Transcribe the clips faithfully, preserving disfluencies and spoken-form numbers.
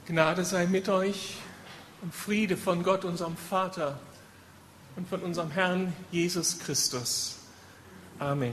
Gnade sei mit euch und Friede von Gott, unserem Vater und von unserem Herrn Jesus Christus. Amen.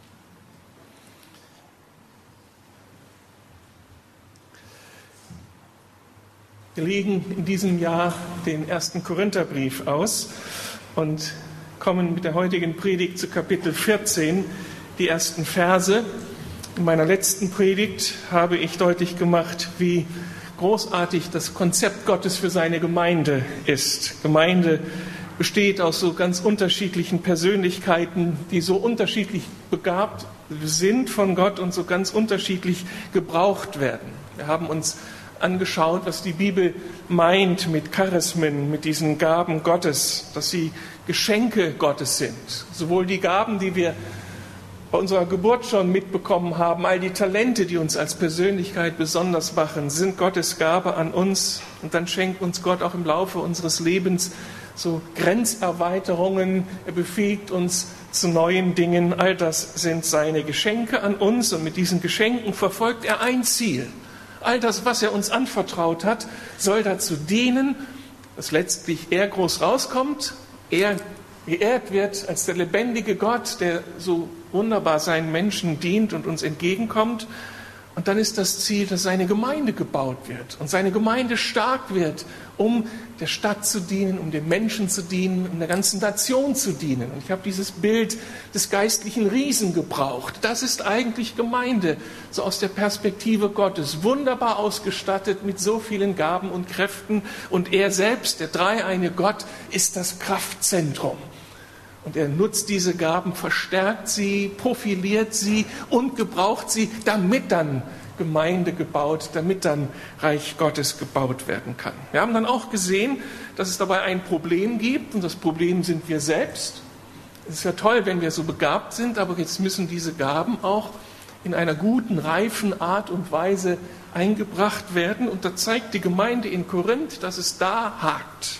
Wir legen in diesem Jahr den ersten Korintherbrief aus und kommen mit der heutigen Predigt zu Kapitel vierzehn, die ersten Verse. In meiner letzten Predigt habe ich deutlich gemacht, wie großartig das Konzept Gottes für seine Gemeinde ist. Gemeinde besteht aus so ganz unterschiedlichen Persönlichkeiten, die so unterschiedlich begabt sind von Gott und so ganz unterschiedlich gebraucht werden. Wir haben uns angeschaut, was die Bibel meint mit Charismen, mit diesen Gaben Gottes, dass sie Geschenke Gottes sind. Sowohl die Gaben, die wir bei unserer Geburt schon mitbekommen haben, all die Talente, die uns als Persönlichkeit besonders machen, sind Gottes Gabe an uns. Und dann schenkt uns Gott auch im Laufe unseres Lebens so Grenzerweiterungen. Er befähigt uns zu neuen Dingen. All das sind seine Geschenke an uns. Und mit diesen Geschenken verfolgt er ein Ziel. All das, was er uns anvertraut hat, soll dazu dienen, dass letztlich er groß rauskommt, er geehrt wird als der lebendige Gott, der so wunderbar seinen Menschen dient und uns entgegenkommt. Und dann ist das Ziel, dass seine Gemeinde gebaut wird und seine Gemeinde stark wird, um der Stadt zu dienen, um den Menschen zu dienen, um der ganzen Nation zu dienen. Und ich habe dieses Bild des geistlichen Riesen gebraucht. Das ist eigentlich Gemeinde, so aus der Perspektive Gottes, wunderbar ausgestattet mit so vielen Gaben und Kräften. Und er selbst, der dreieine Gott, ist das Kraftzentrum. Und er nutzt diese Gaben, verstärkt sie, profiliert sie und gebraucht sie, damit dann Gemeinde gebaut, damit dann Reich Gottes gebaut werden kann. Wir haben dann auch gesehen, dass es dabei ein Problem gibt, und das Problem sind wir selbst. Es ist ja toll, wenn wir so begabt sind, aber jetzt müssen diese Gaben auch in einer guten, reifen Art und Weise eingebracht werden. Und da zeigt die Gemeinde in Korinth, dass es da hakt.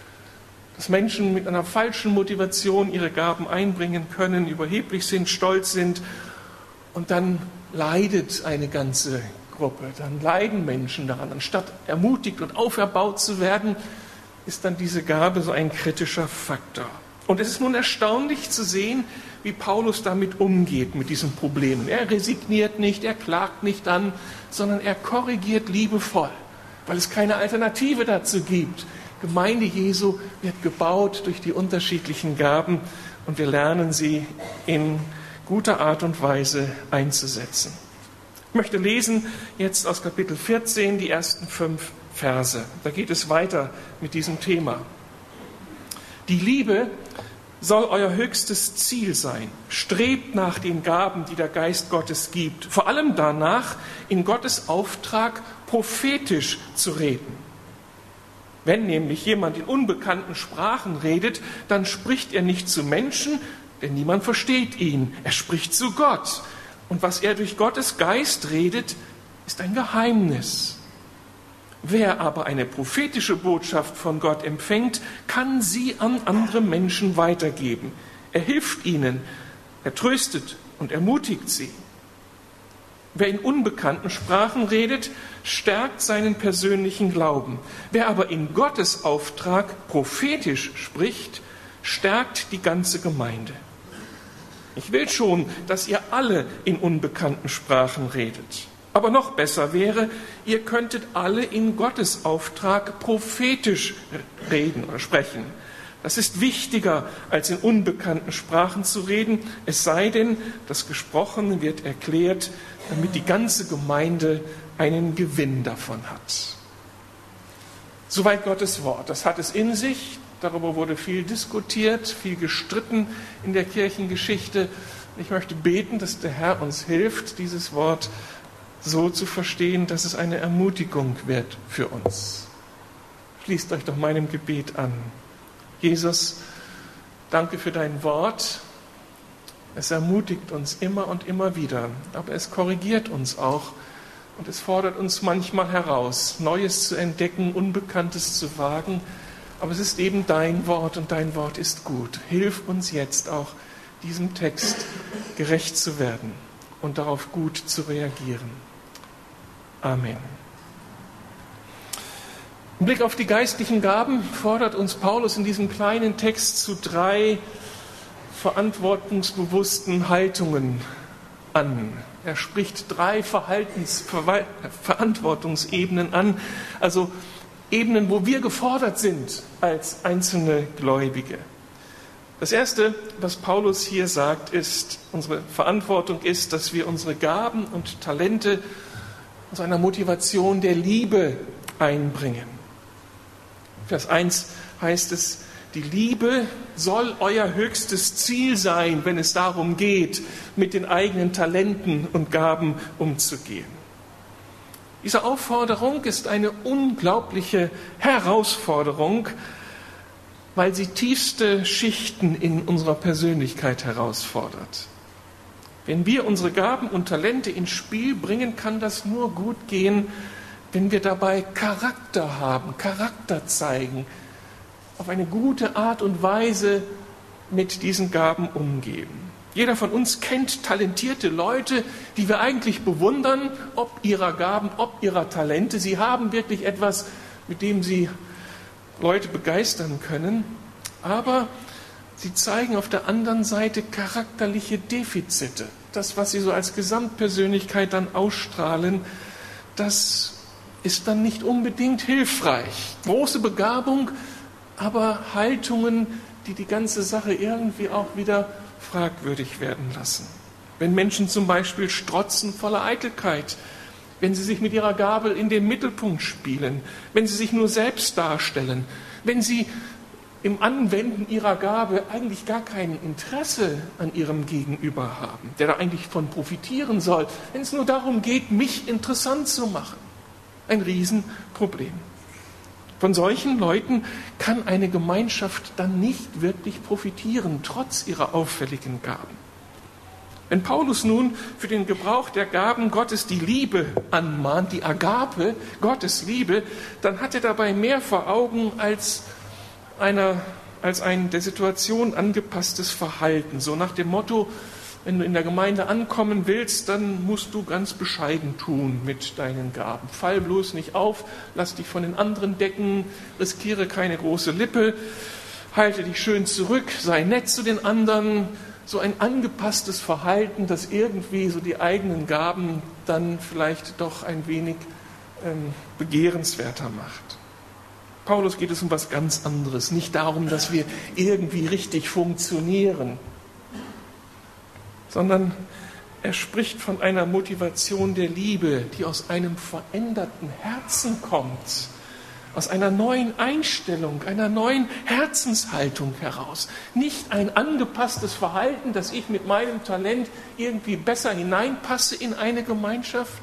Dass Menschen mit einer falschen Motivation ihre Gaben einbringen können, überheblich sind, stolz sind, und dann leidet eine ganze Gruppe, dann leiden Menschen daran. Anstatt ermutigt und auferbaut zu werden, ist dann diese Gabe so ein kritischer Faktor. Und es ist nun erstaunlich zu sehen, wie Paulus damit umgeht, mit diesen Problemen. Er resigniert nicht, er klagt nicht an, sondern er korrigiert liebevoll, weil es keine Alternative dazu gibt. Gemeinde Jesu wird gebaut durch die unterschiedlichen Gaben und wir lernen sie in guter Art und Weise einzusetzen. Ich möchte lesen jetzt aus Kapitel vierzehn die ersten fünf Verse. Da geht es weiter mit diesem Thema. Die Liebe soll euer höchstes Ziel sein. Strebt nach den Gaben, die der Geist Gottes gibt. Vor allem danach, in Gottes Auftrag prophetisch zu reden. Wenn nämlich jemand in unbekannten Sprachen redet, dann spricht er nicht zu Menschen, denn niemand versteht ihn. Er spricht zu Gott. Und was er durch Gottes Geist redet, ist ein Geheimnis. Wer aber eine prophetische Botschaft von Gott empfängt, kann sie an andere Menschen weitergeben. Er hilft ihnen, er tröstet und ermutigt sie. Wer in unbekannten Sprachen redet, stärkt seinen persönlichen Glauben. Wer aber in Gottes Auftrag prophetisch spricht, stärkt die ganze Gemeinde. Ich will schon, dass ihr alle in unbekannten Sprachen redet. Aber noch besser wäre, ihr könntet alle in Gottes Auftrag prophetisch reden oder sprechen. Das ist wichtiger, als in unbekannten Sprachen zu reden, es sei denn, das Gesprochene wird erklärt, damit die ganze Gemeinde einen Gewinn davon hat. Soweit Gottes Wort. Das hat es in sich. Darüber wurde viel diskutiert, viel gestritten in der Kirchengeschichte. Ich möchte beten, dass der Herr uns hilft, dieses Wort so zu verstehen, dass es eine Ermutigung wird für uns. Schließt euch doch meinem Gebet an. Jesus, danke für dein Wort. Es ermutigt uns immer und immer wieder, aber es korrigiert uns auch und es fordert uns manchmal heraus, Neues zu entdecken, Unbekanntes zu wagen. Aber es ist eben dein Wort und dein Wort ist gut. Hilf uns jetzt auch, diesem Text gerecht zu werden und darauf gut zu reagieren. Amen. Im Blick auf die geistlichen Gaben fordert uns Paulus in diesem kleinen Text zu drei verantwortungsbewussten Haltungen an. Er spricht drei Verhaltens-, Ver- Verantwortungsebenen an, also Ebenen, wo wir gefordert sind als einzelne Gläubige. Das Erste, was Paulus hier sagt, ist, unsere Verantwortung ist, dass wir unsere Gaben und Talente aus einer Motivation der Liebe einbringen. Vers eins heißt es, die Liebe soll euer höchstes Ziel sein, wenn es darum geht, mit den eigenen Talenten und Gaben umzugehen. Diese Aufforderung ist eine unglaubliche Herausforderung, weil sie tiefste Schichten in unserer Persönlichkeit herausfordert. Wenn wir unsere Gaben und Talente ins Spiel bringen, kann das nur gut gehen, wenn wir dabei Charakter haben, Charakter zeigen, auf eine gute Art und Weise mit diesen Gaben umgehen. Jeder von uns kennt talentierte Leute, die wir eigentlich bewundern, ob ihrer Gaben, ob ihrer Talente. Sie haben wirklich etwas, mit dem sie Leute begeistern können, aber sie zeigen auf der anderen Seite charakterliche Defizite. Das, was sie so als Gesamtpersönlichkeit dann ausstrahlen, das ist dann nicht unbedingt hilfreich. Große Begabung, aber Haltungen, die die ganze Sache irgendwie auch wieder fragwürdig werden lassen. Wenn Menschen zum Beispiel strotzen voller Eitelkeit, wenn sie sich mit ihrer Gabel in den Mittelpunkt spielen, wenn sie sich nur selbst darstellen, wenn sie im Anwenden ihrer Gabe eigentlich gar kein Interesse an ihrem Gegenüber haben, der da eigentlich von profitieren soll, wenn es nur darum geht, mich interessant zu machen. Ein Riesenproblem. Von solchen Leuten kann eine Gemeinschaft dann nicht wirklich profitieren, trotz ihrer auffälligen Gaben. Wenn Paulus nun für den Gebrauch der Gaben Gottes die Liebe anmahnt, die Agape, Gottes Liebe, dann hat er dabei mehr vor Augen als, einer, als ein der Situation angepasstes Verhalten. So nach dem Motto, wenn du in der Gemeinde ankommen willst, dann musst du ganz bescheiden tun mit deinen Gaben. Fall bloß nicht auf, lass dich von den anderen decken, riskiere keine große Lippe, halte dich schön zurück, sei nett zu den anderen. So ein angepasstes Verhalten, das irgendwie so die eigenen Gaben dann vielleicht doch ein wenig ähm, begehrenswerter macht. Paulus geht es um was ganz anderes, nicht darum, dass wir irgendwie richtig funktionieren, sondern er spricht von einer Motivation der Liebe, die aus einem veränderten Herzen kommt, aus einer neuen Einstellung, einer neuen Herzenshaltung heraus. Nicht ein angepasstes Verhalten, dass ich mit meinem Talent irgendwie besser hineinpasse in eine Gemeinschaft,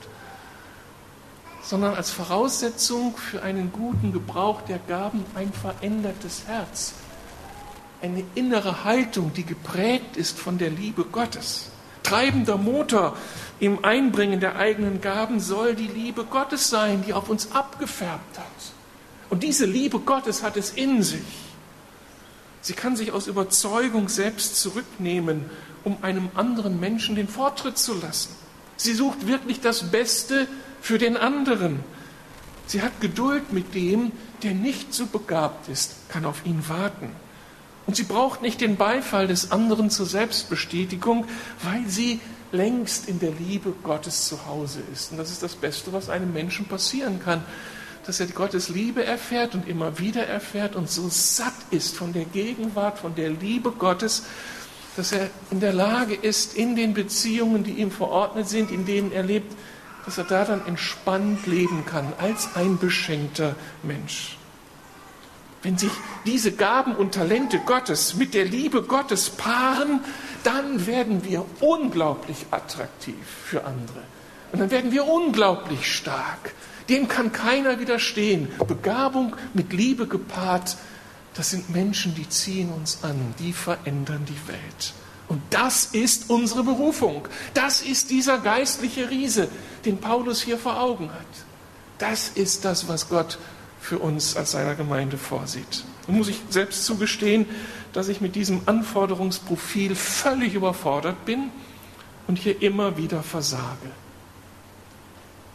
sondern als Voraussetzung für einen guten Gebrauch der Gaben ein verändertes Herz. Eine innere Haltung, die geprägt ist von der Liebe Gottes. Treibender Motor im Einbringen der eigenen Gaben soll die Liebe Gottes sein, die auf uns abgefärbt hat. Und diese Liebe Gottes hat es in sich. Sie kann sich aus Überzeugung selbst zurücknehmen, um einem anderen Menschen den Vortritt zu lassen. Sie sucht wirklich das Beste für den anderen. Sie hat Geduld mit dem, der nicht so begabt ist, kann auf ihn warten. Und sie braucht nicht den Beifall des anderen zur Selbstbestätigung, weil sie längst in der Liebe Gottes zu Hause ist. Und das ist das Beste, was einem Menschen passieren kann, dass er Gottes Liebe erfährt und immer wieder erfährt und so satt ist von der Gegenwart, von der Liebe Gottes, dass er in der Lage ist, in den Beziehungen, die ihm verordnet sind, in denen er lebt, dass er da dann entspannt leben kann, als ein beschenkter Mensch. Wenn sich diese Gaben und Talente Gottes mit der Liebe Gottes paaren, dann werden wir unglaublich attraktiv für andere. Und dann werden wir unglaublich stark. Dem kann keiner widerstehen. Begabung mit Liebe gepaart, das sind Menschen, die ziehen uns an, die verändern die Welt. Und das ist unsere Berufung. Das ist dieser geistliche Riese, den Paulus hier vor Augen hat. Das ist das, was Gott für uns als seiner Gemeinde vorsieht. Und muss ich selbst zugestehen, dass ich mit diesem Anforderungsprofil völlig überfordert bin und hier immer wieder versage.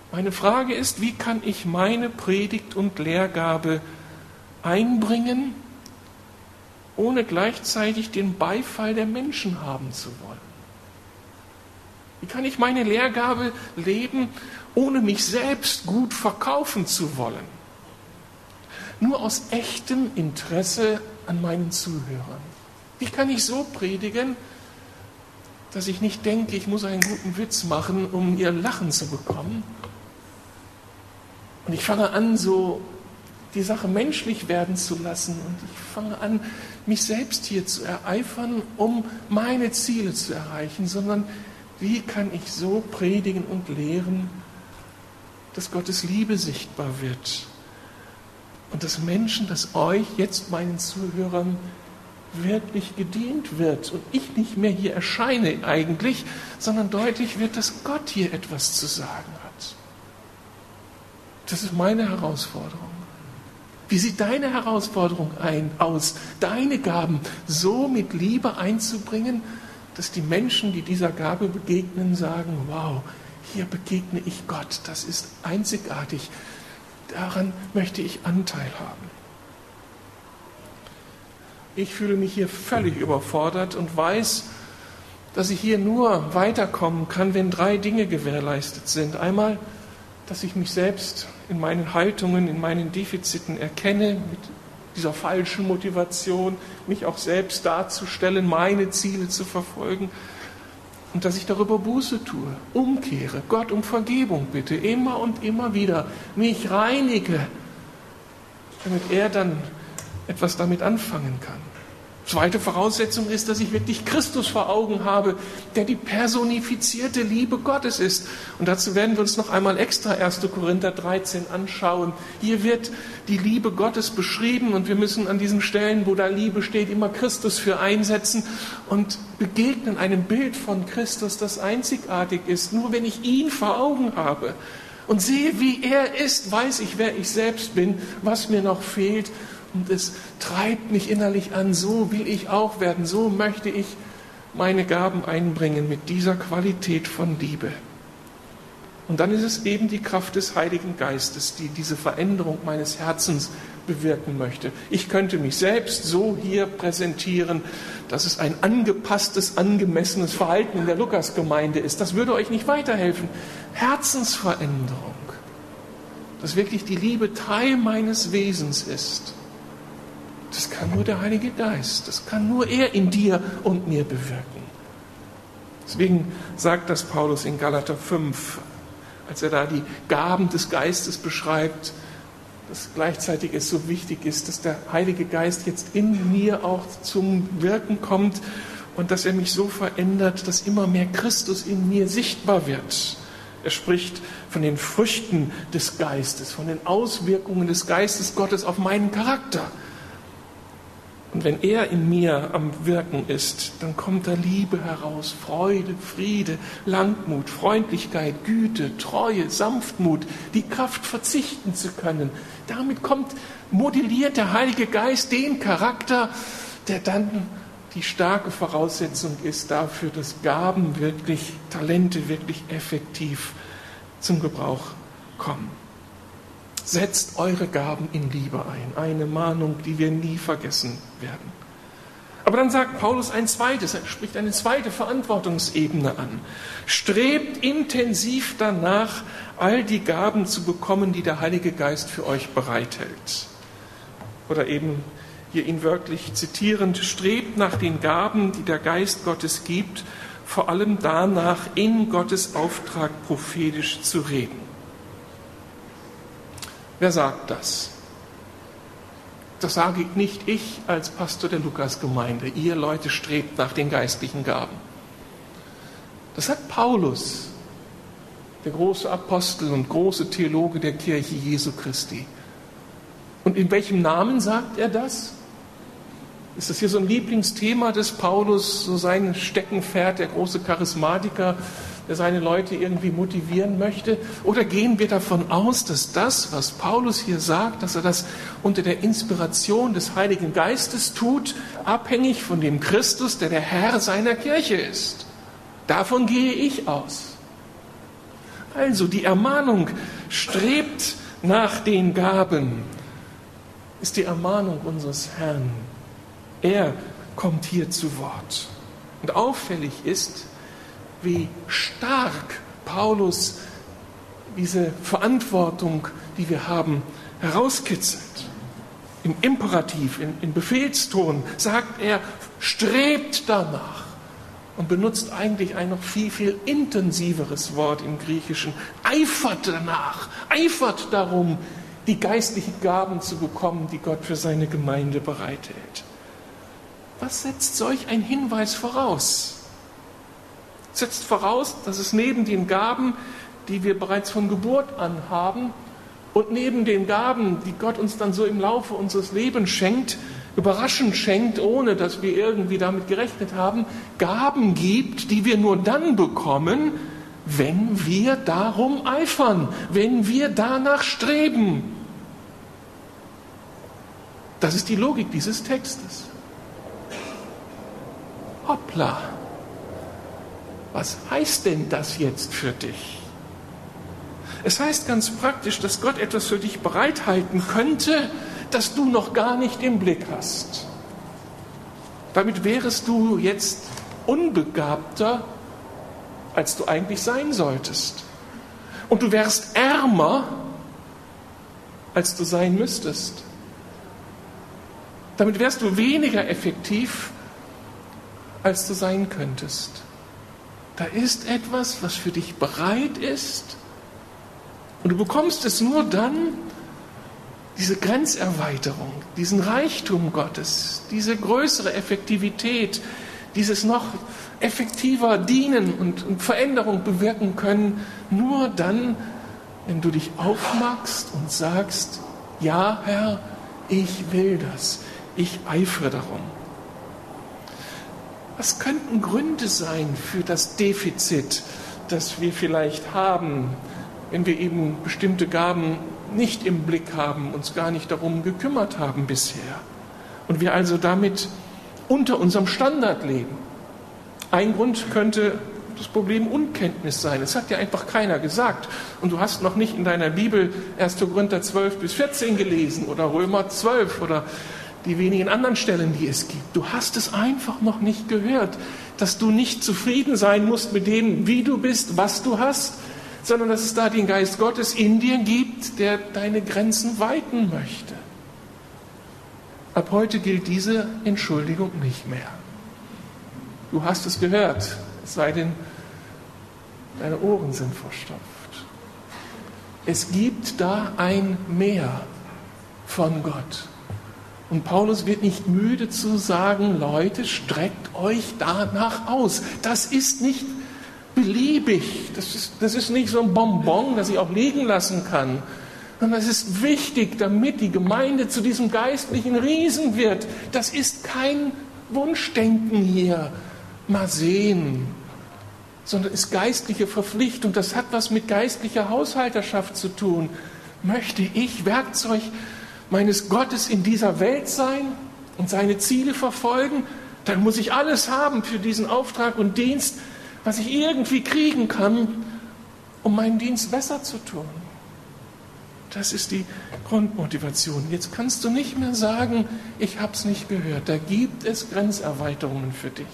Meine Frage ist, wie kann ich meine Predigt und Lehrgabe einbringen, ohne gleichzeitig den Beifall der Menschen haben zu wollen? Wie kann ich meine Lehrgabe leben, ohne mich selbst gut verkaufen zu wollen? Nur aus echtem Interesse an meinen Zuhörern. Wie kann ich so predigen, dass ich nicht denke, ich muss einen guten Witz machen, um ihr Lachen zu bekommen? Und ich fange an, so die Sache menschlich werden zu lassen. Und ich fange an, mich selbst hier zu ereifern, um meine Ziele zu erreichen. Sondern wie kann ich so predigen und lehren, dass Gottes Liebe sichtbar wird? Und dass Menschen, dass euch, jetzt meinen Zuhörern, wirklich gedient wird. Und ich nicht mehr hier erscheine eigentlich, sondern deutlich wird, dass Gott hier etwas zu sagen hat. Das ist meine Herausforderung. Wie sieht deine Herausforderung ein, aus, deine Gaben so mit Liebe einzubringen, dass die Menschen, die dieser Gabe begegnen, sagen, wow, hier begegne ich Gott, das ist einzigartig, daran möchte ich Anteil haben. Ich fühle mich hier völlig überfordert und weiß, dass ich hier nur weiterkommen kann, wenn drei Dinge gewährleistet sind. Einmal, dass ich mich selbst in meinen Haltungen, in meinen Defiziten erkenne, mit dieser falschen Motivation, mich auch selbst darzustellen, meine Ziele zu verfolgen und dass ich darüber Buße tue, umkehre, Gott um Vergebung bitte, immer und immer wieder, mich reinige, damit er dann etwas damit anfangen kann. Zweite Voraussetzung ist, dass ich wirklich Christus vor Augen habe, der die personifizierte Liebe Gottes ist. Und dazu werden wir uns noch einmal extra erster Korinther dreizehn anschauen. Hier wird die Liebe Gottes beschrieben und wir müssen an diesen Stellen, wo da Liebe steht, immer Christus für einsetzen und begegnen einem Bild von Christus, das einzigartig ist. Nur wenn ich ihn vor Augen habe und sehe, wie er ist, weiß ich, wer ich selbst bin, was mir noch fehlt. Und es treibt mich innerlich an, so will ich auch werden, so möchte ich meine Gaben einbringen mit dieser Qualität von Liebe. Und dann ist es eben die Kraft des Heiligen Geistes, die diese Veränderung meines Herzens bewirken möchte. Ich könnte mich selbst so hier präsentieren, dass es ein angepasstes, angemessenes Verhalten in der Lukasgemeinde ist. Das würde euch nicht weiterhelfen. Herzensveränderung, dass wirklich die Liebe Teil meines Wesens ist. Das kann nur der Heilige Geist, das kann nur er in dir und mir bewirken. Deswegen sagt das Paulus in Galater fünf, als er da die Gaben des Geistes beschreibt, dass gleichzeitig es so wichtig ist, dass der Heilige Geist jetzt in mir auch zum Wirken kommt und dass er mich so verändert, dass immer mehr Christus in mir sichtbar wird. Er spricht von den Früchten des Geistes, von den Auswirkungen des Geistes Gottes auf meinen Charakter. Und wenn er in mir am Wirken ist, dann kommt da Liebe heraus, Freude, Friede, Langmut, Freundlichkeit, Güte, Treue, Sanftmut, die Kraft verzichten zu können. Damit kommt, modelliert der Heilige Geist den Charakter, der dann die starke Voraussetzung ist dafür, dass Gaben wirklich, Talente wirklich effektiv zum Gebrauch kommen. Setzt eure Gaben in Liebe ein. Eine Mahnung, die wir nie vergessen werden. Aber dann sagt Paulus ein zweites, er spricht eine zweite Verantwortungsebene an. Strebt intensiv danach, all die Gaben zu bekommen, die der Heilige Geist für euch bereithält. Oder eben hier ihn wörtlich zitierend, strebt nach den Gaben, die der Geist Gottes gibt, vor allem danach, in Gottes Auftrag prophetisch zu reden. Wer sagt das? Das sage nicht ich als Pastor der Lukasgemeinde. Ihr Leute strebt nach den geistlichen Gaben. Das sagt Paulus, der große Apostel und große Theologe der Kirche Jesu Christi. Und in welchem Namen sagt er das? Ist das hier so ein Lieblingsthema des Paulus, so sein Steckenpferd, der große Charismatiker, der seine Leute irgendwie motivieren möchte? Oder gehen wir davon aus, dass das, was Paulus hier sagt, dass er das unter der Inspiration des Heiligen Geistes tut, abhängig von dem Christus, der der Herr seiner Kirche ist? Davon gehe ich aus. Also die Ermahnung, strebt nach den Gaben, ist die Ermahnung unseres Herrn. Er kommt hier zu Wort. Und auffällig ist, wie stark Paulus diese Verantwortung, die wir haben, herauskitzelt. Im Imperativ, in, in Befehlston sagt er, strebt danach. Und benutzt eigentlich ein noch viel, viel intensiveres Wort im Griechischen. Eifert danach, eifert darum, die geistlichen Gaben zu bekommen, die Gott für seine Gemeinde bereithält. Was setzt solch ein Hinweis voraus? Setzt voraus, dass es neben den Gaben, die wir bereits von Geburt an haben, und neben den Gaben, die Gott uns dann so im Laufe unseres Lebens schenkt, überraschend schenkt, ohne dass wir irgendwie damit gerechnet haben, Gaben gibt, die wir nur dann bekommen, wenn wir darum eifern, wenn wir danach streben. Das ist die Logik dieses Textes. Hoppla, was heißt denn das jetzt für dich? Es heißt ganz praktisch, dass Gott etwas für dich bereithalten könnte, das du noch gar nicht im Blick hast. Damit wärest du jetzt unbegabter, als du eigentlich sein solltest. Und du wärst ärmer, als du sein müsstest. Damit wärst du weniger effektiv, als du sein könntest. Da ist etwas, was für dich bereit ist, und du bekommst es nur dann, diese Grenzerweiterung, diesen Reichtum Gottes, diese größere Effektivität, dieses noch effektiver dienen und, und Veränderung bewirken können, nur dann, wenn du dich aufmachst und sagst, ja Herr, ich will das, ich eifere darum. Was könnten Gründe sein für das Defizit, das wir vielleicht haben, wenn wir eben bestimmte Gaben nicht im Blick haben, uns gar nicht darum gekümmert haben bisher und wir also damit unter unserem Standard leben? Ein Grund könnte das Problem Unkenntnis sein. Es hat dir einfach keiner gesagt und du hast noch nicht in deiner Bibel erster Korinther zwölf bis vierzehn gelesen oder Römer zwölf oder die wenigen anderen Stellen, die es gibt. Du hast es einfach noch nicht gehört, dass du nicht zufrieden sein musst mit dem, wie du bist, was du hast, sondern dass es da den Geist Gottes in dir gibt, der deine Grenzen weiten möchte. Ab heute gilt diese Entschuldigung nicht mehr. Du hast es gehört, es sei denn, deine Ohren sind verstopft. Es gibt da ein Mehr von Gott. Und Paulus wird nicht müde zu sagen, Leute, streckt euch danach aus. Das ist nicht beliebig, das ist, das ist nicht so ein Bonbon, das ich auch liegen lassen kann, sondern es ist wichtig, damit die Gemeinde zu diesem geistlichen Riesen wird. Das ist kein Wunschdenken hier, mal sehen, sondern ist geistliche Verpflichtung. Das hat was mit geistlicher Haushalterschaft zu tun. Möchte ich Werkzeug meines Gottes in dieser Welt sein und seine Ziele verfolgen, dann muss ich alles haben für diesen Auftrag und Dienst, was ich irgendwie kriegen kann, um meinen Dienst besser zu tun. Das ist die Grundmotivation. Jetzt kannst du nicht mehr sagen, ich habe es nicht gehört. Da gibt es Grenzerweiterungen für dich.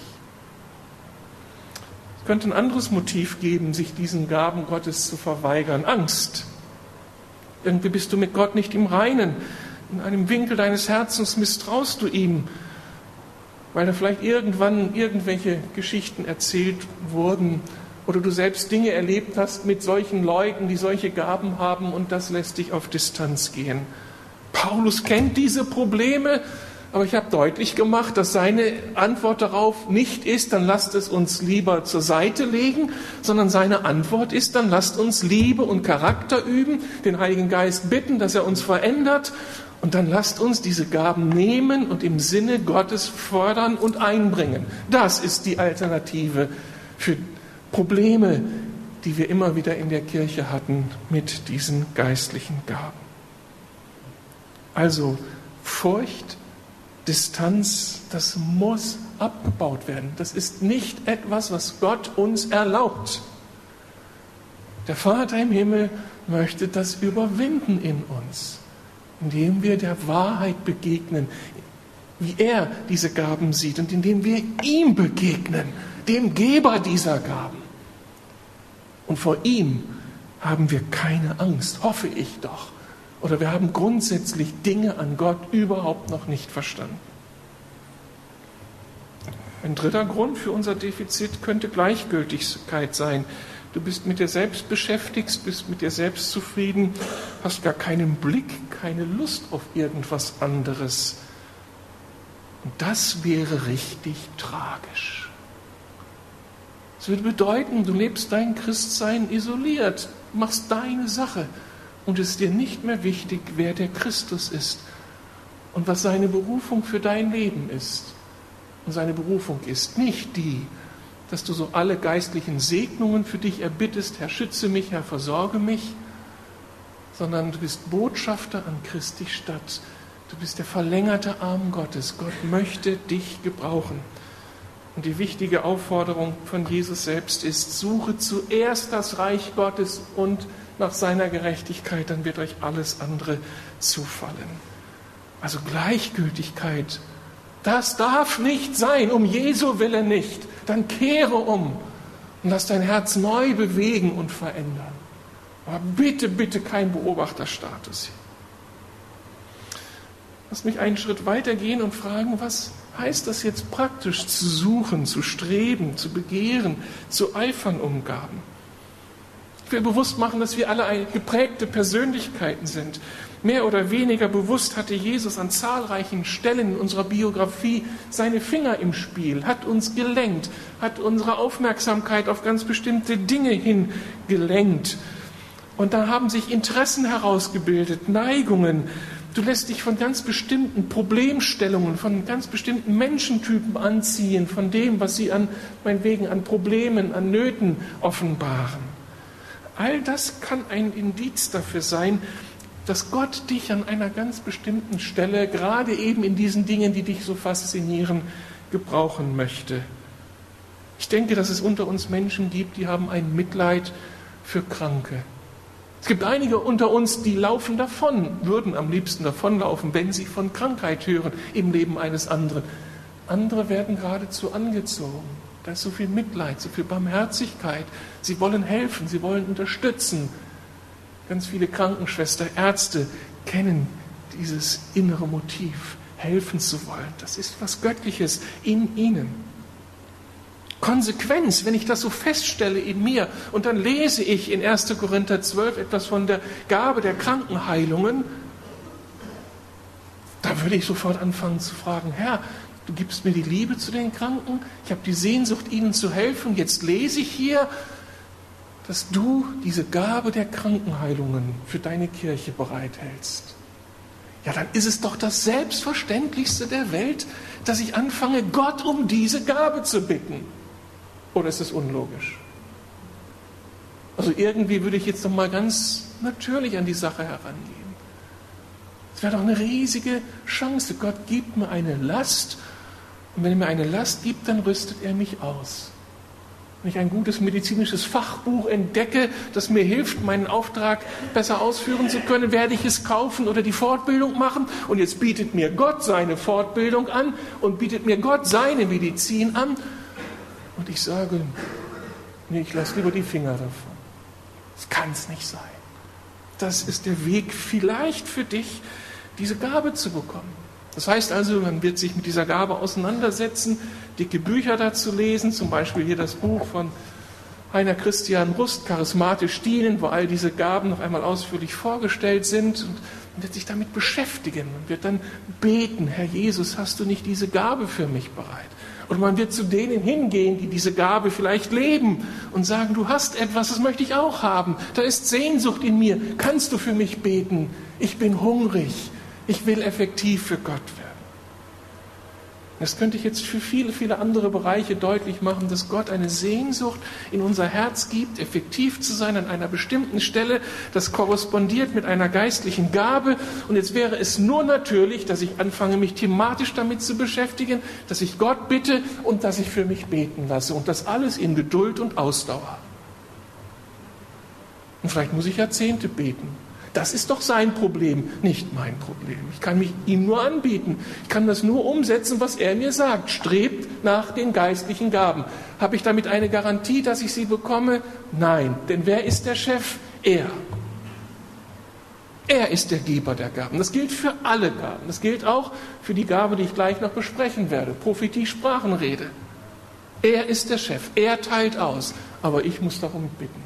Es könnte ein anderes Motiv geben, sich diesen Gaben Gottes zu verweigern. Angst. Irgendwie bist du mit Gott nicht im Reinen. In einem Winkel deines Herzens misstraust du ihm, weil da vielleicht irgendwann irgendwelche Geschichten erzählt wurden oder du selbst Dinge erlebt hast mit solchen Leuten, die solche Gaben haben und das lässt dich auf Distanz gehen. Paulus kennt diese Probleme, aber ich habe deutlich gemacht, dass seine Antwort darauf nicht ist, dann lasst es uns lieber zur Seite legen, sondern seine Antwort ist, dann lasst uns Liebe und Charakter üben, den Heiligen Geist bitten, dass er uns verändert. Und dann lasst uns diese Gaben nehmen und im Sinne Gottes fördern und einbringen. Das ist die Alternative für Probleme, die wir immer wieder in der Kirche hatten mit diesen geistlichen Gaben. Also Furcht, Distanz, das muss abgebaut werden. Das ist nicht etwas, was Gott uns erlaubt. Der Vater im Himmel möchte das überwinden in uns, indem wir der Wahrheit begegnen, wie er diese Gaben sieht und indem wir ihm begegnen, dem Geber dieser Gaben. Und vor ihm haben wir keine Angst, hoffe ich doch. Oder wir haben grundsätzlich Dinge an Gott überhaupt noch nicht verstanden. Ein dritter Grund für unser Defizit könnte Gleichgültigkeit sein. Du bist mit dir selbst beschäftigt, bist mit dir selbst zufrieden, hast gar keinen Blick, keine Lust auf irgendwas anderes. Und das wäre richtig tragisch. Das würde bedeuten, du lebst dein Christsein isoliert, machst deine Sache und es ist dir nicht mehr wichtig, wer der Christus ist und was seine Berufung für dein Leben ist. Und seine Berufung ist nicht die, dass du so alle geistlichen Segnungen für dich erbittest, Herr, schütze mich, Herr, versorge mich, sondern du bist Botschafter an Christi Stadt. Du bist der verlängerte Arm Gottes. Gott möchte dich gebrauchen. Und die wichtige Aufforderung von Jesus selbst ist, suche zuerst das Reich Gottes und nach seiner Gerechtigkeit, dann wird euch alles andere zufallen. Also Gleichgültigkeit, das darf nicht sein, um Jesu Willen nicht. Dann kehre um und lass dein Herz neu bewegen und verändern. Aber bitte, bitte kein Beobachterstatus. Lass mich einen Schritt weitergehen und fragen, was heißt das jetzt praktisch, zu suchen, zu streben, zu begehren, zu eifern um Gaben? Ich will bewusst machen, dass wir alle geprägte Persönlichkeiten sind. Mehr oder weniger bewusst hatte Jesus an zahlreichen Stellen in unserer Biografie seine Finger im Spiel, hat uns gelenkt, hat unsere Aufmerksamkeit auf ganz bestimmte Dinge hingelenkt. Und da haben sich Interessen herausgebildet, Neigungen. Du lässt dich von ganz bestimmten Problemstellungen, von ganz bestimmten Menschentypen anziehen, von dem, was sie an, meinetwegen an Problemen, an Nöten offenbaren. All das kann ein Indiz dafür sein, dass Gott dich an einer ganz bestimmten Stelle, gerade eben in diesen Dingen, die dich so faszinieren, gebrauchen möchte. Ich denke, dass es unter uns Menschen gibt, die haben ein Mitleid für Kranke. Es gibt einige unter uns, die laufen davon, würden am liebsten davonlaufen, wenn sie von Krankheit hören im Leben eines anderen. Andere werden geradezu angezogen. Da ist so viel Mitleid, so viel Barmherzigkeit. Sie wollen helfen, sie wollen unterstützen. Ganz viele Krankenschwestern, Ärzte kennen dieses innere Motiv, helfen zu wollen. Das ist was Göttliches in ihnen. Konsequenz, wenn ich das so feststelle in mir und dann lese ich in erster Korinther zwölf etwas von der Gabe der Krankenheilungen, da würde ich sofort anfangen zu fragen, Herr, du gibst mir die Liebe zu den Kranken, ich habe die Sehnsucht, ihnen zu helfen, jetzt lese ich hier, dass du diese Gabe der Krankenheilungen für deine Kirche bereithältst. Ja, dann ist es doch das Selbstverständlichste der Welt, dass ich anfange, Gott um diese Gabe zu bitten. Oder ist es unlogisch? Also irgendwie würde ich jetzt noch mal ganz natürlich an die Sache herangehen. Es wäre doch eine riesige Chance. Gott gibt mir eine Last und wenn er mir eine Last gibt, dann rüstet er mich aus. Wenn ich ein gutes medizinisches Fachbuch entdecke, das mir hilft, meinen Auftrag besser ausführen zu können, werde ich es kaufen oder die Fortbildung machen. Und jetzt bietet mir Gott seine Fortbildung an und bietet mir Gott seine Medizin an. Und ich sage, nee, ich lasse lieber die Finger davon. Das kann es nicht sein. Das ist der Weg vielleicht für dich, diese Gabe zu bekommen. Das heißt also, man wird sich mit dieser Gabe auseinandersetzen, dicke Bücher dazu lesen, zum Beispiel hier das Buch von Heiner Christian Rust, Charismatisch dienen, wo all diese Gaben noch einmal ausführlich vorgestellt sind. Und man wird sich damit beschäftigen und wird dann beten, Herr Jesus, hast du nicht diese Gabe für mich bereit? Und man wird zu denen hingehen, die diese Gabe vielleicht leben und sagen, du hast etwas, das möchte ich auch haben. Da ist Sehnsucht in mir. Kannst du für mich beten? Ich bin hungrig. Ich will effektiv für Gott werden. Das könnte ich jetzt für viele, viele andere Bereiche deutlich machen, dass Gott eine Sehnsucht in unser Herz gibt, effektiv zu sein an einer bestimmten Stelle. Das korrespondiert mit einer geistlichen Gabe. Und jetzt wäre es nur natürlich, dass ich anfange, mich thematisch damit zu beschäftigen, dass ich Gott bitte und dass ich für mich beten lasse. Und das alles in Geduld und Ausdauer. Und vielleicht muss ich Jahrzehnte beten. Das ist doch sein Problem, nicht mein Problem. Ich kann mich ihm nur anbieten. Ich kann das nur umsetzen, was er mir sagt. Strebt nach den geistlichen Gaben. Habe ich damit eine Garantie, dass ich sie bekomme? Nein. Denn wer ist der Chef? Er. Er ist der Geber der Gaben. Das gilt für alle Gaben. Das gilt auch für die Gabe, die ich gleich noch besprechen werde. Prophetie, Sprachenrede. Er ist der Chef. Er teilt aus. Aber ich muss darum bitten.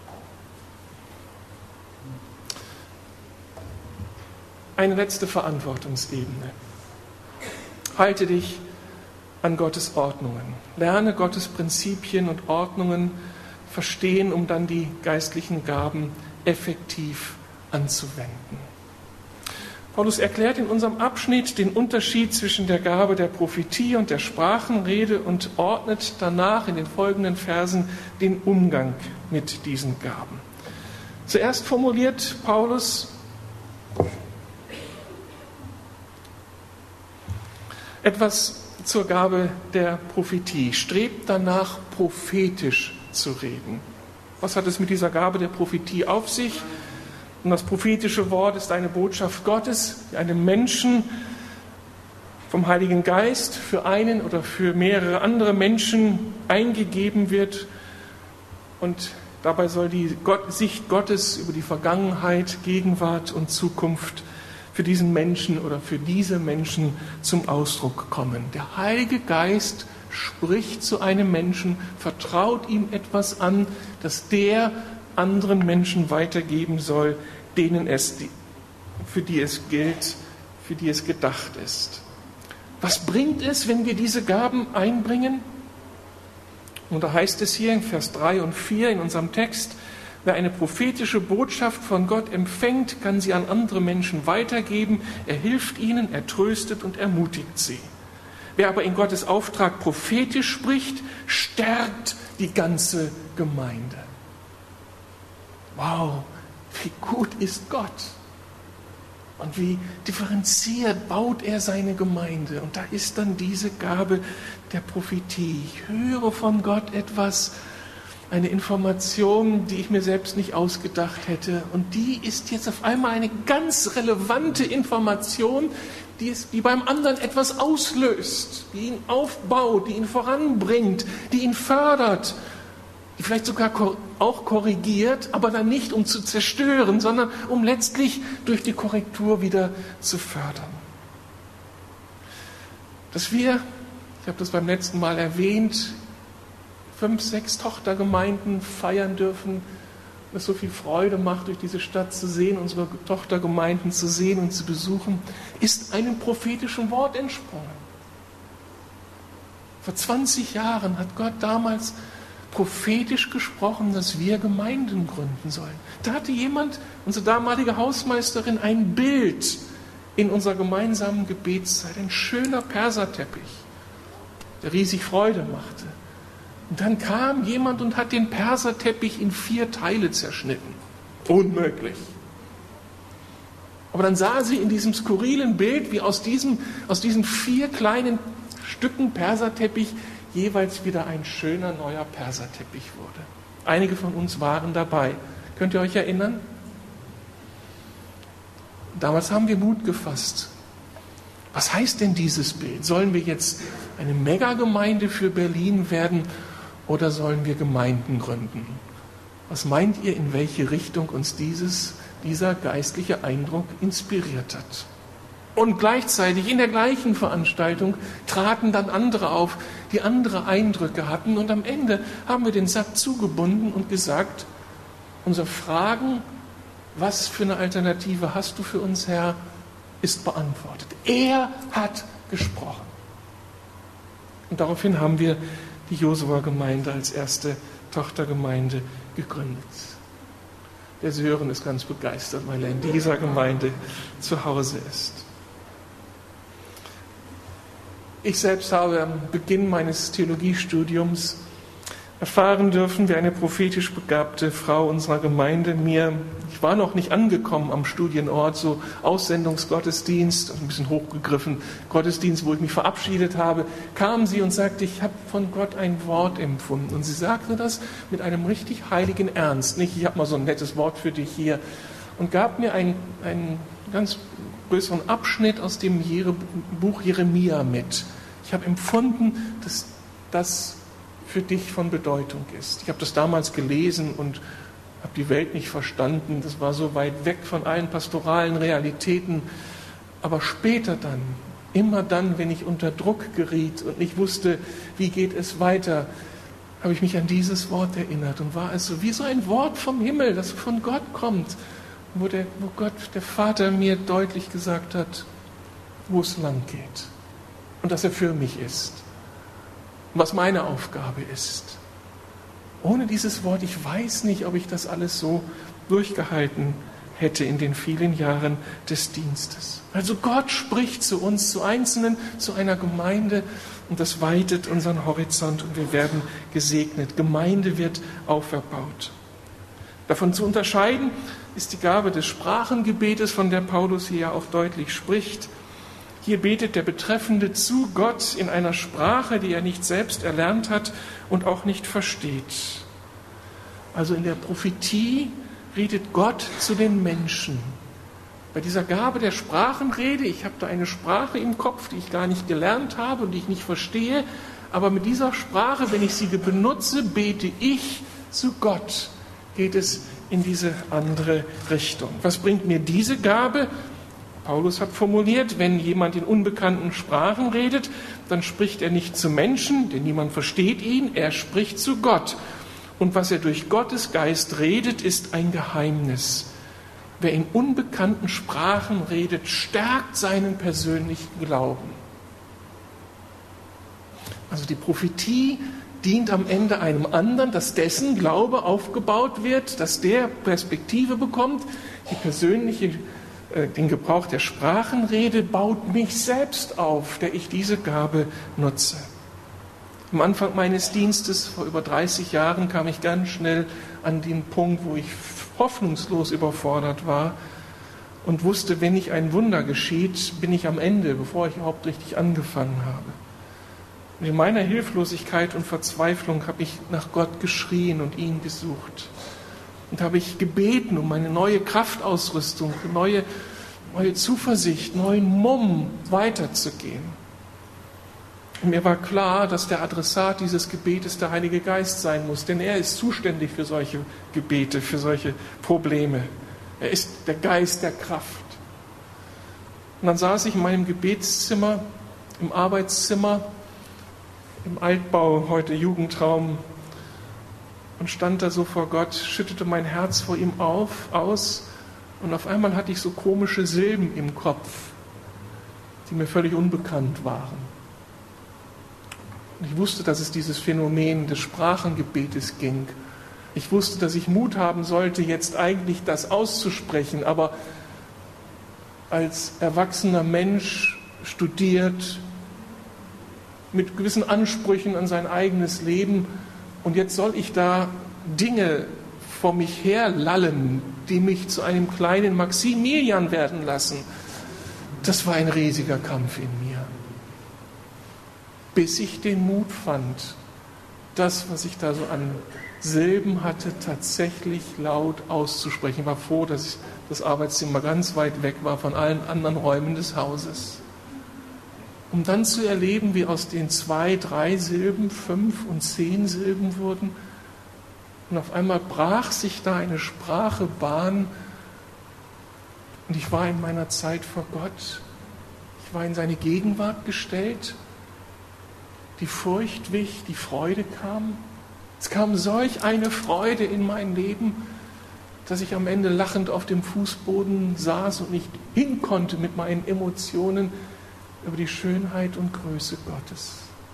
Eine letzte Verantwortungsebene. Halte dich an Gottes Ordnungen. Lerne Gottes Prinzipien und Ordnungen verstehen, um dann die geistlichen Gaben effektiv anzuwenden. Paulus erklärt in unserem Abschnitt den Unterschied zwischen der Gabe der Prophetie und der Sprachenrede und ordnet danach in den folgenden Versen den Umgang mit diesen Gaben. Zuerst formuliert Paulus etwas zur Gabe der Prophetie. Strebt danach, prophetisch zu reden. Was hat es mit dieser Gabe der Prophetie auf sich? Und das prophetische Wort ist eine Botschaft Gottes, die einem Menschen vom Heiligen Geist für einen oder für mehrere andere Menschen eingegeben wird. Und dabei soll die Gott, Sicht Gottes über die Vergangenheit, Gegenwart und Zukunft für diesen Menschen oder für diese Menschen zum Ausdruck kommen. Der Heilige Geist spricht zu einem Menschen, vertraut ihm etwas an, das der anderen Menschen weitergeben soll, denen es, für die es gilt, für die es gedacht ist. Was bringt es, wenn wir diese Gaben einbringen? Und da heißt es hier in Vers drei und vier in unserem Text: Wer eine prophetische Botschaft von Gott empfängt, kann sie an andere Menschen weitergeben. Er hilft ihnen, er tröstet und ermutigt sie. Wer aber in Gottes Auftrag prophetisch spricht, stärkt die ganze Gemeinde. Wow, wie gut ist Gott! Und wie differenziert baut er seine Gemeinde. Und da ist dann diese Gabe der Prophetie. Ich höre von Gott etwas, eine Information, die ich mir selbst nicht ausgedacht hätte. Und die ist jetzt auf einmal eine ganz relevante Information, die, es, die beim anderen etwas auslöst, die ihn aufbaut, die ihn voranbringt, die ihn fördert, die vielleicht sogar auch korrigiert, aber dann nicht um zu zerstören, sondern um letztlich durch die Korrektur wieder zu fördern. Dass wir, ich habe das beim letzten Mal erwähnt, fünf, sechs Tochtergemeinden feiern dürfen, es so viel Freude macht, durch diese Stadt zu sehen, unsere Tochtergemeinden zu sehen und zu besuchen, ist einem prophetischen Wort entsprungen. Vor zwanzig Jahren hat Gott damals prophetisch gesprochen, dass wir Gemeinden gründen sollen. Da hatte jemand, unsere damalige Hausmeisterin, ein Bild in unserer gemeinsamen Gebetszeit, ein schöner Perserteppich, der riesig Freude machte. Und dann kam jemand und hat den Perserteppich in vier Teile zerschnitten. Unmöglich. Aber dann sah sie in diesem skurrilen Bild, wie aus, diesem, aus diesen vier kleinen Stücken Perserteppich jeweils wieder ein schöner neuer Perserteppich wurde. Einige von uns waren dabei. Könnt ihr euch erinnern? Damals haben wir Mut gefasst. Was heißt denn dieses Bild? Sollen wir jetzt eine Megagemeinde für Berlin werden oder sollen wir Gemeinden gründen? Was meint ihr, in welche Richtung uns dieses, dieser geistliche Eindruck inspiriert hat? Und gleichzeitig in der gleichen Veranstaltung traten dann andere auf, die andere Eindrücke hatten. Und am Ende haben wir den Sack zugebunden und gesagt, unsere Fragen, was für eine Alternative hast du für uns, Herr, ist beantwortet. Er hat gesprochen. Und daraufhin haben wir die Josua-Gemeinde als erste Tochtergemeinde gegründet. Der Sören ist ganz begeistert, weil er in dieser Gemeinde zu Hause ist. Ich selbst habe am Beginn meines Theologiestudiums erfahren dürfen, wie eine prophetisch begabte Frau unserer Gemeinde mir, ich war noch nicht angekommen am Studienort, so Aussendungsgottesdienst, ein bisschen hochgegriffen, Gottesdienst, wo ich mich verabschiedet habe, kam sie und sagte, ich habe von Gott ein Wort empfunden. Und sie sagte das mit einem richtig heiligen Ernst, nicht, ich habe mal so ein nettes Wort für dich hier, und gab mir einen, einen ganz größeren Abschnitt aus dem Buch Jeremia mit. Ich habe empfunden, dass das für dich von Bedeutung ist. Ich habe das damals gelesen und habe die Welt nicht verstanden. Das war so weit weg von allen pastoralen Realitäten. Aber später dann, immer dann, wenn ich unter Druck geriet und nicht wusste, wie geht es weiter, habe ich mich an dieses Wort erinnert und war es so wie so ein Wort vom Himmel, das von Gott kommt, wo, der, wo Gott, der Vater, mir deutlich gesagt hat, wo es lang geht und dass er für mich ist. Was meine Aufgabe ist. Ohne dieses Wort, ich weiß nicht, ob ich das alles so durchgehalten hätte in den vielen Jahren des Dienstes. Also Gott spricht zu uns, zu Einzelnen, zu einer Gemeinde und das weitet unseren Horizont und wir werden gesegnet. Gemeinde wird auferbaut. Davon zu unterscheiden ist die Gabe des Sprachengebetes, von der Paulus hier auch deutlich spricht. Hier betet der Betreffende zu Gott in einer Sprache, die er nicht selbst erlernt hat und auch nicht versteht. Also in der Prophetie redet Gott zu den Menschen. Bei dieser Gabe der Sprachenrede, ich habe da eine Sprache im Kopf, die ich gar nicht gelernt habe und die ich nicht verstehe, aber mit dieser Sprache, wenn ich sie benutze, bete ich zu Gott. Geht es in diese andere Richtung. Was bringt mir diese Gabe? Paulus hat formuliert, wenn jemand in unbekannten Sprachen redet, dann spricht er nicht zu Menschen, denn niemand versteht ihn, er spricht zu Gott. Und was er durch Gottes Geist redet, ist ein Geheimnis. Wer in unbekannten Sprachen redet, stärkt seinen persönlichen Glauben. Also die Prophetie dient am Ende einem anderen, dass dessen Glaube aufgebaut wird, dass der Perspektive bekommt, die persönliche Den Gebrauch der Sprachenrede baut mich selbst auf, der ich diese Gabe nutze. Am Anfang meines Dienstes, vor über dreißig Jahren, kam ich ganz schnell an den Punkt, wo ich hoffnungslos überfordert war und wusste, wenn nicht ein Wunder geschieht, bin ich am Ende, bevor ich überhaupt richtig angefangen habe. Und in meiner Hilflosigkeit und Verzweiflung habe ich nach Gott geschrien und ihn gesucht. Und habe ich gebeten um eine neue Kraftausrüstung, neue, neue Zuversicht, neuen Mumm weiterzugehen. Und mir war klar, dass der Adressat dieses Gebetes der Heilige Geist sein muss, denn er ist zuständig für solche Gebete, für solche Probleme. Er ist der Geist der Kraft. Und dann saß ich in meinem Gebetszimmer, im Arbeitszimmer, im Altbau, heute Jugendraum, und stand da so vor Gott, schüttete mein Herz vor ihm auf, aus und auf einmal hatte ich so komische Silben im Kopf, die mir völlig unbekannt waren. Und ich wusste, dass es dieses Phänomen des Sprachengebetes ging. Ich wusste, dass ich Mut haben sollte, jetzt eigentlich das auszusprechen, aber als erwachsener Mensch studiert, mit gewissen Ansprüchen an sein eigenes Leben, und jetzt soll ich da Dinge vor mich herlallen, die mich zu einem kleinen Maximilian werden lassen. Das war ein riesiger Kampf in mir. Bis ich den Mut fand, das, was ich da so an Silben hatte, tatsächlich laut auszusprechen. Ich war froh, dass das Arbeitszimmer ganz weit weg war von allen anderen Räumen des Hauses. Um dann zu erleben, wie aus den zwei, drei Silben fünf und zehn Silben wurden. Und auf einmal brach sich da eine Sprache Bahn. Und ich war in meiner Zeit vor Gott. Ich war in seine Gegenwart gestellt. Die Furcht wich, die Freude kam. Es kam solch eine Freude in mein Leben, dass ich am Ende lachend auf dem Fußboden saß und nicht hin konnte mit meinen Emotionen über die Schönheit und Größe Gottes.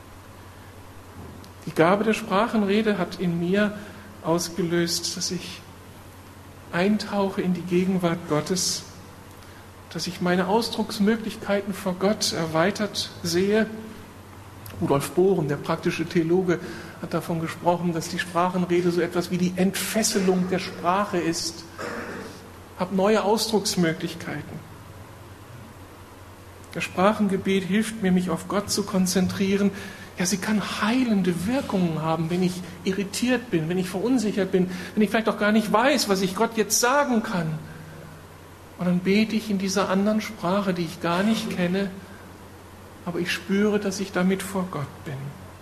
Die Gabe der Sprachenrede hat in mir ausgelöst, dass ich eintauche in die Gegenwart Gottes, dass ich meine Ausdrucksmöglichkeiten vor Gott erweitert sehe Rudolf Bohren, der praktische Theologe, hat davon gesprochen, dass die Sprachenrede so etwas wie die Entfesselung der Sprache ist. Hab neue Ausdrucksmöglichkeiten. Das Sprachengebet hilft mir, mich auf Gott zu konzentrieren. Ja, sie kann heilende Wirkungen haben, wenn ich irritiert bin, wenn ich verunsichert bin, wenn ich vielleicht auch gar nicht weiß, was ich Gott jetzt sagen kann. Und dann bete ich in dieser anderen Sprache, die ich gar nicht kenne, aber ich spüre, dass ich damit vor Gott bin.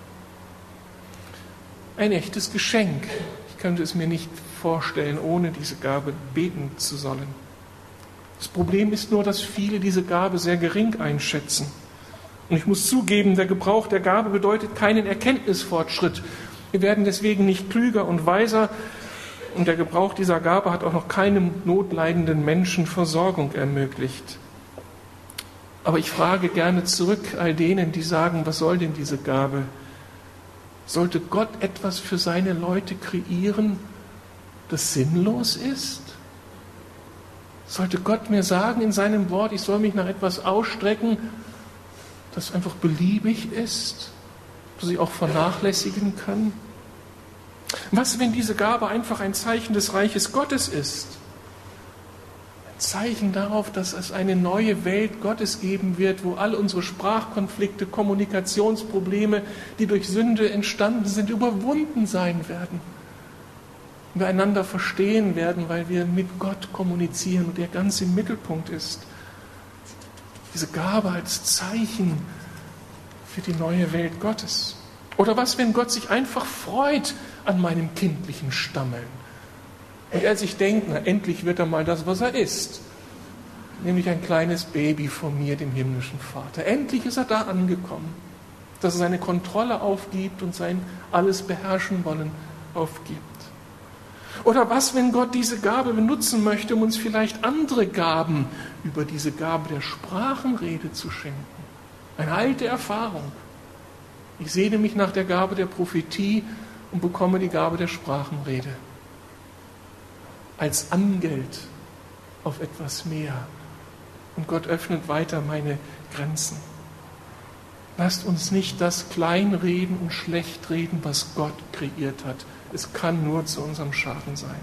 Ein echtes Geschenk. Ich könnte es mir nicht vorstellen, ohne diese Gabe beten zu sollen. Das Problem ist nur, dass viele diese Gabe sehr gering einschätzen. Und ich muss zugeben, der Gebrauch der Gabe bedeutet keinen Erkenntnisfortschritt. Wir werden deswegen nicht klüger und weiser. Und der Gebrauch dieser Gabe hat auch noch keinem notleidenden Menschen Versorgung ermöglicht. Aber ich frage gerne zurück all denen, die sagen, was soll denn diese Gabe? Sollte Gott etwas für seine Leute kreieren, das sinnlos ist? Sollte Gott mir sagen in seinem Wort, ich soll mich nach etwas ausstrecken, das einfach beliebig ist, das ich auch vernachlässigen kann? Was, wenn diese Gabe einfach ein Zeichen des Reiches Gottes ist? Ein Zeichen darauf, dass es eine neue Welt Gottes geben wird, wo all unsere Sprachkonflikte, Kommunikationsprobleme, die durch Sünde entstanden sind, überwunden sein werden. Und wir einander verstehen werden, weil wir mit Gott kommunizieren und der ganz im Mittelpunkt ist. Diese Gabe als Zeichen für die neue Welt Gottes. Oder was, wenn Gott sich einfach freut an meinem kindlichen Stammeln? Und er sich denkt, na, endlich wird er mal das, was er ist. Nämlich ein kleines Baby von mir, dem himmlischen Vater. Endlich ist er da angekommen, dass er seine Kontrolle aufgibt und sein alles beherrschen wollen aufgibt. Oder was, wenn Gott diese Gabe benutzen möchte, um uns vielleicht andere Gaben über diese Gabe der Sprachenrede zu schenken? Eine alte Erfahrung. Ich sehne mich nach der Gabe der Prophetie und bekomme die Gabe der Sprachenrede. Als Angeld auf etwas mehr. Und Gott öffnet weiter meine Grenzen. Lasst uns nicht das kleinreden und schlechtreden, was Gott kreiert hat. Es kann nur zu unserem Schaden sein.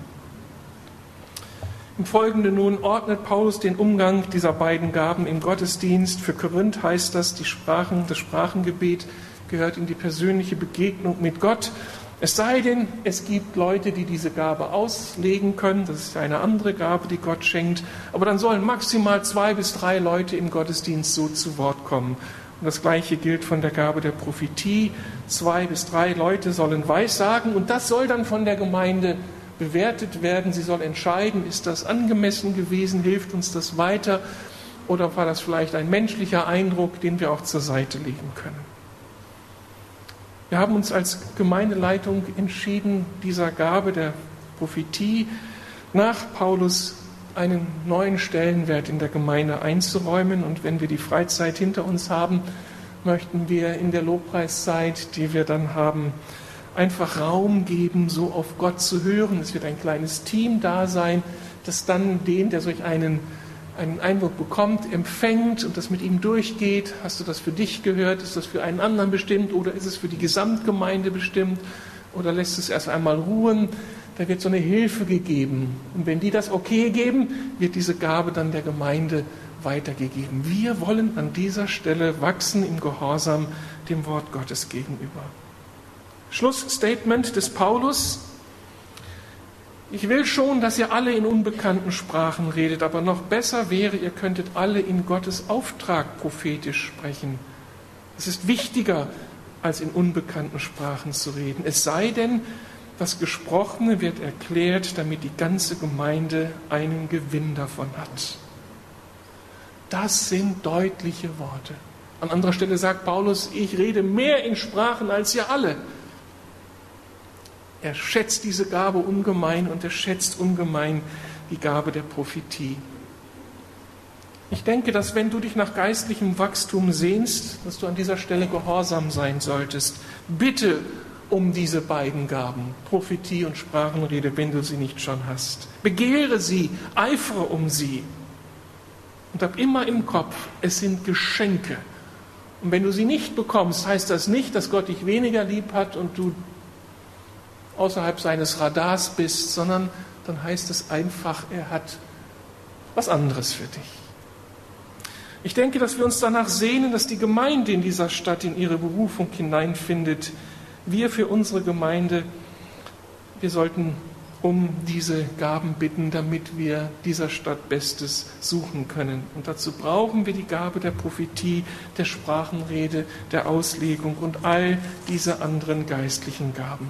Im Folgenden nun ordnet Paulus den Umgang dieser beiden Gaben im Gottesdienst. Für Korinth heißt das, die Sprachen, das Sprachengebet gehört in die persönliche Begegnung mit Gott. Es sei denn, es gibt Leute, die diese Gabe auslegen können. Das ist eine andere Gabe, die Gott schenkt. Aber dann sollen maximal zwei bis drei Leute im Gottesdienst so zu Wort kommen. Und das Gleiche gilt von der Gabe der Prophetie. Zwei bis drei Leute sollen Weissagen und das soll dann von der Gemeinde bewertet werden. Sie soll entscheiden, ist das angemessen gewesen, hilft uns das weiter oder war das vielleicht ein menschlicher Eindruck, den wir auch zur Seite legen können. Wir haben uns als Gemeindeleitung entschieden, dieser Gabe der Prophetie nach Paulus einen neuen Stellenwert in der Gemeinde einzuräumen. Und wenn wir die Freizeit hinter uns haben, möchten wir in der Lobpreiszeit, die wir dann haben, einfach Raum geben, so auf Gott zu hören. Es wird ein kleines Team da sein, das dann den, der solch einen, einen Eindruck bekommt, empfängt und das mit ihm durchgeht. Hast du das für dich gehört? Ist das für einen anderen bestimmt? Oder ist es für die Gesamtgemeinde bestimmt? Oder lässt es erst einmal ruhen? Da wird so eine Hilfe gegeben. Und wenn die das okay geben, wird diese Gabe dann der Gemeinde weitergegeben. Wir wollen an dieser Stelle wachsen im Gehorsam dem Wort Gottes gegenüber. Schlussstatement des Paulus. Ich will schon, dass ihr alle in unbekannten Sprachen redet, aber noch besser wäre, ihr könntet alle in Gottes Auftrag prophetisch sprechen. Es ist wichtiger, als in unbekannten Sprachen zu reden. Es sei denn, das Gesprochene wird erklärt, damit die ganze Gemeinde einen Gewinn davon hat. Das sind deutliche Worte. An anderer Stelle sagt Paulus, ich rede mehr in Sprachen als ihr alle. Er schätzt diese Gabe ungemein und er schätzt ungemein die Gabe der Prophetie. Ich denke, dass wenn du dich nach geistlichem Wachstum sehnst, dass du an dieser Stelle gehorsam sein solltest. Bitte um diese beiden Gaben, Prophetie und Sprachenrede, wenn du sie nicht schon hast. Begehre sie, eifere um sie. Und hab immer im Kopf, es sind Geschenke Und wenn du sie nicht bekommst, heißt das nicht, dass Gott dich weniger lieb hat und du außerhalb seines Radars bist, sondern dann heißt es einfach, er hat was anderes für dich. Ich denke, dass wir uns danach sehnen, dass die Gemeinde in dieser Stadt in ihre Berufung hineinfindet. Wir für unsere Gemeinde, wir sollten um diese Gaben bitten, damit wir dieser Stadt Bestes suchen können. Und dazu brauchen wir die Gabe der Prophetie, der Sprachenrede, der Auslegung und all diese anderen geistlichen Gaben.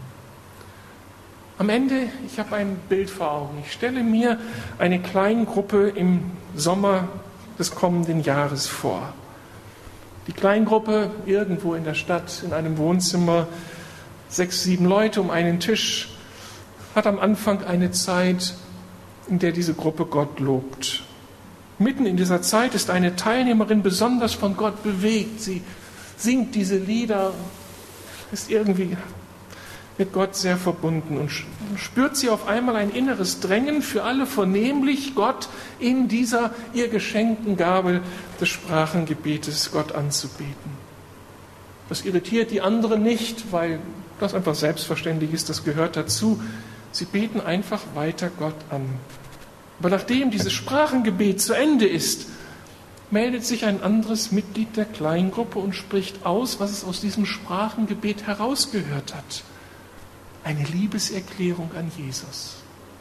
Am Ende, ich habe ein Bild vor Augen. Ich stelle mir eine Kleingruppe im Sommer des kommenden Jahres vor. Die Kleingruppe irgendwo in der Stadt, in einem Wohnzimmer, sechs, sieben Leute um einen Tisch, hat am Anfang eine Zeit, in der diese Gruppe Gott lobt. Mitten in dieser Zeit ist eine Teilnehmerin besonders von Gott bewegt. Sie singt diese Lieder, ist irgendwie mit Gott sehr verbunden und spürt sie auf einmal ein inneres Drängen für alle, vornehmlich Gott in dieser ihr geschenkten Gabe des Sprachengebetes Gott anzubeten. Das irritiert die anderen nicht, weil das einfach selbstverständlich ist, das gehört dazu. Sie beten einfach weiter Gott an. Aber nachdem dieses Sprachengebet zu Ende ist, meldet sich ein anderes Mitglied der Kleingruppe und spricht aus, was es aus diesem Sprachengebet herausgehört hat. Eine Liebeserklärung an Jesus.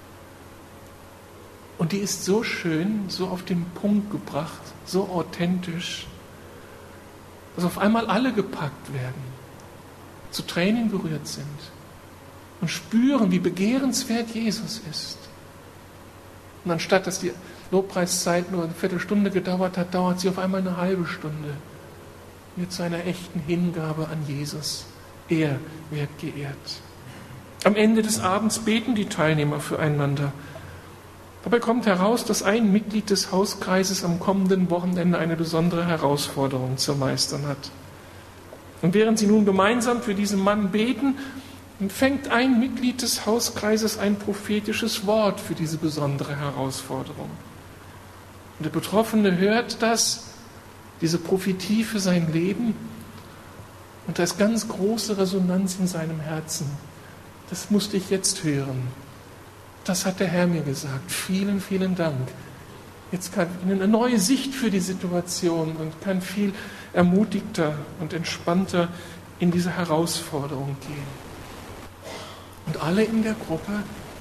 Und die ist so schön, so auf den Punkt gebracht, so authentisch, dass auf einmal alle gepackt werden, zu Tränen gerührt sind und spüren, wie begehrenswert Jesus ist. Und anstatt dass die Lobpreiszeit nur eine Viertelstunde gedauert hat, dauert sie auf einmal eine halbe Stunde. Mit seiner echten Hingabe an Jesus. Er wird geehrt. Am Ende des Abends beten die Teilnehmer füreinander. Dabei kommt heraus, dass ein Mitglied des Hauskreises am kommenden Wochenende eine besondere Herausforderung zu meistern hat. Und während sie nun gemeinsam für diesen Mann beten, empfängt ein Mitglied des Hauskreises ein prophetisches Wort für diese besondere Herausforderung. Und der Betroffene hört das, diese Prophetie für sein Leben, und da ist ganz große Resonanz in seinem Herzen. Das musste ich jetzt hören. Das hat der Herr mir gesagt. Vielen, vielen Dank. Jetzt kann ich eine neue Sicht für die Situation und kann viel ermutigter und entspannter in diese Herausforderung gehen. Und alle in der Gruppe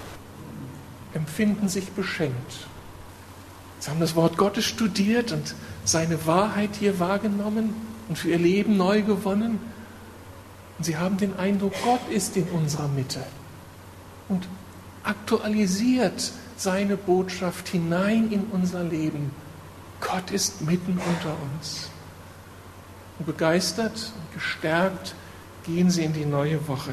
empfinden sich beschenkt. Sie haben das Wort Gottes studiert und seine Wahrheit hier wahrgenommen und für ihr Leben neu gewonnen. Und sie haben den Eindruck, Gott ist in unserer Mitte und aktualisiert seine Botschaft hinein in unser Leben. Gott ist mitten unter uns. Und begeistert und gestärkt gehen sie in die neue Woche.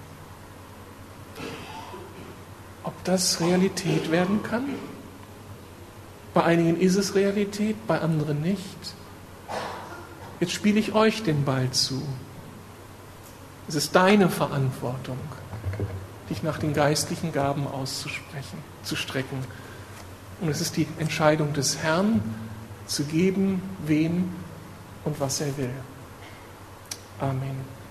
Ob das Realität werden kann? Bei einigen ist es Realität, bei anderen nicht. Jetzt spiele ich euch den Ball zu. Es ist deine Verantwortung, dich nach den geistlichen Gaben auszusprechen, zu strecken. Und es ist die Entscheidung des Herrn, zu geben, wen und was er will. Amen.